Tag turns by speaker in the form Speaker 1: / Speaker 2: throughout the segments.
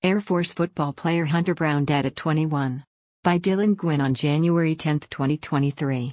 Speaker 1: Air Force football player Hunter Brown dead at 21. By Dylan Gwynn on January 10, 2023.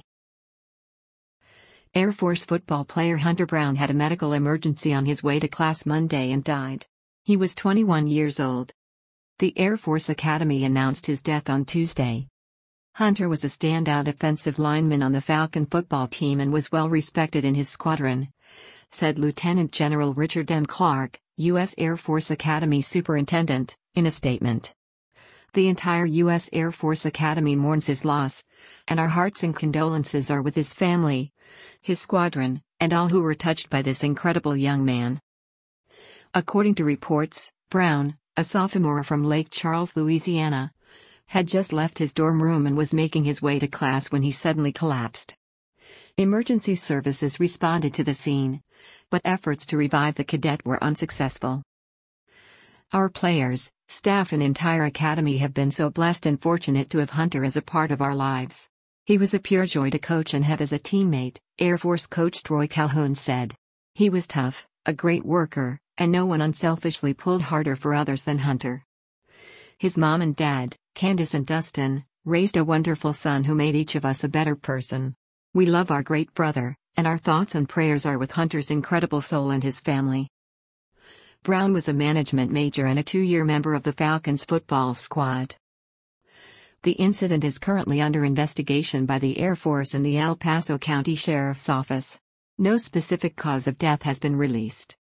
Speaker 1: Air Force football player Hunter Brown had a medical emergency on his way to class Monday and died. He was 21 years old. The Air Force Academy announced his death on Tuesday. Hunter was a standout offensive lineman on the Falcon football team and was well respected in his squadron, said Lieutenant General Richard M. Clark, U.S. Air Force Academy Superintendent, in a statement. The entire U.S. Air Force Academy mourns his loss, and our hearts and condolences are with his family, his squadron, and all who were touched by this incredible young man. According to reports, Brown, a sophomore from Lake Charles, Louisiana, had just left his dorm room and was making his way to class when he suddenly collapsed. Emergency services responded to the scene, but efforts to revive the cadet were unsuccessful. Our players, staff and entire academy have been so blessed and fortunate to have Hunter as a part of our lives. He was a pure joy to coach and have as a teammate, Air Force coach Troy Calhoun said. He was tough, a great worker, and no one unselfishly pulled harder for others than Hunter. His mom and dad, Candace and Dustin, raised a wonderful son who made each of us a better person. We love our great brother, and our thoughts and prayers are with Hunter's incredible soul and his family. Brown was a management major and a 2-year member of the Falcons football squad. The incident is currently under investigation by the Air Force and the El Paso County Sheriff's Office. No specific cause of death has been released.